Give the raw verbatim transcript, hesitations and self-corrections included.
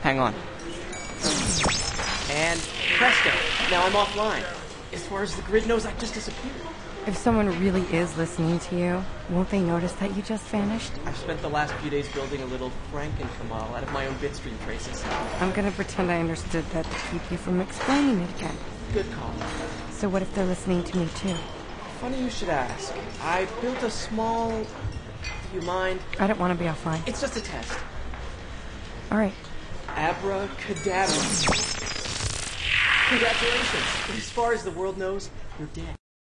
Hang on. And presto, now I'm offline. As far as the grid knows, I just disappeared. If someone really is listening to you, won't they notice that you just vanished? I've spent the last few days building a little Franken-Kamal out of my own bitstream traces. I'm gonna pretend I understood that to keep you from explaining it again. Good call. So what if they're listening to me too? Funny you should ask. I built a small... Do you mind? I don't want to be offline. It's just a test. All right. Abracadabra. Congratulations. As far as the world knows, you're dead.